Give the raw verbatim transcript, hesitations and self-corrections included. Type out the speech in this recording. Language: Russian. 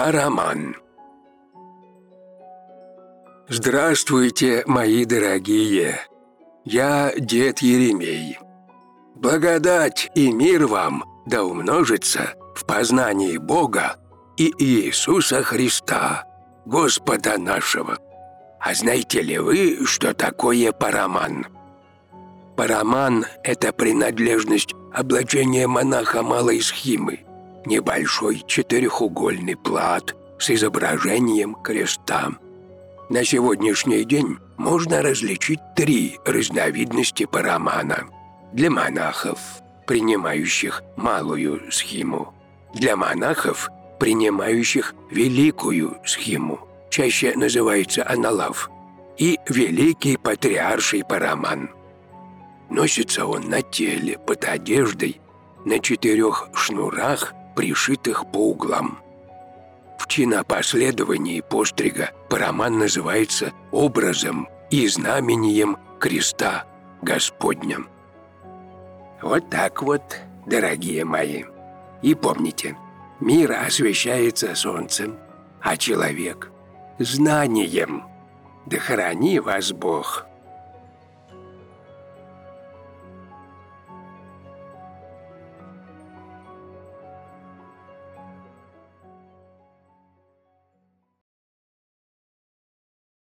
Параман. Здравствуйте, мои дорогие! Я дед Еремей. Благодать и мир вам да умножится в познании Бога и Иисуса Христа, Господа нашего. А знаете ли вы, что такое параман? Параман – это принадлежность облачения монаха малой схимы, небольшой четырехугольный плат с изображением креста. На сегодняшний день можно различить три разновидности парамана. Для монахов, принимающих малую схиму, для монахов, принимающих великую схиму, чаще называется аналав, и великий патриарший параман. Носится он на теле, под одеждой, на четырех шнурах, пришитых по углам. В чинопоследовании пострига параман называется образом и знамением креста Господня. Вот так вот, дорогие мои. И помните, мир освещается солнцем, а человек – знанием. Да храни вас Бог!